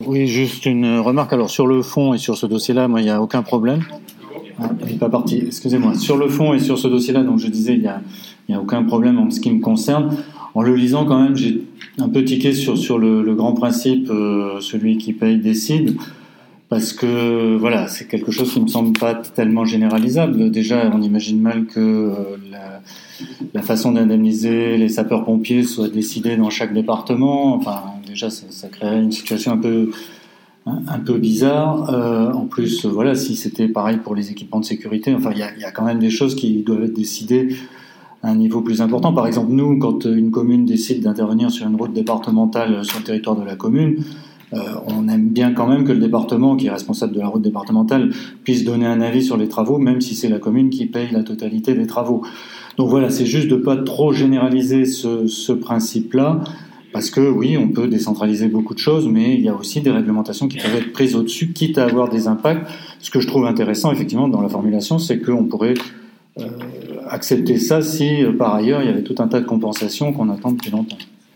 Oui, juste une remarque. Alors sur le fond et sur ce dossier-là, moi, il n'y a aucun problème. Ah, il n'est pas parti. Excusez-moi. Sur le fond et sur ce dossier-là, donc je disais, il y a aucun problème en ce qui me concerne. En le lisant, quand même, j'ai un peu tiqué sur le grand principe, celui qui paye décide, parce que voilà, c'est quelque chose qui me semble pas tellement généralisable. Déjà, on imagine mal que la façon d'indemniser les sapeurs-pompiers soit décidée dans chaque département. Enfin, déjà, ça créerait une situation un peu bizarre. En plus, voilà, si c'était pareil pour les équipements de sécurité, enfin, il y a quand même des choses qui doivent être décidées à un niveau plus important. Par exemple, nous, quand une commune décide d'intervenir sur une route départementale sur le territoire de la commune, on aime bien quand même que le département, qui est responsable de la route départementale, puisse donner un avis sur les travaux, même si c'est la commune qui paye la totalité des travaux. Donc voilà, c'est juste de ne pas trop généraliser ce principe-là, parce que oui, on peut décentraliser beaucoup de choses, mais il y a aussi des réglementations qui peuvent être prises au-dessus, quitte à avoir des impacts. Ce que je trouve intéressant, effectivement, dans la formulation, c'est qu'on pourrait accepter ça si, par ailleurs, il y avait tout un tas de compensations qu'on attend depuis longtemps.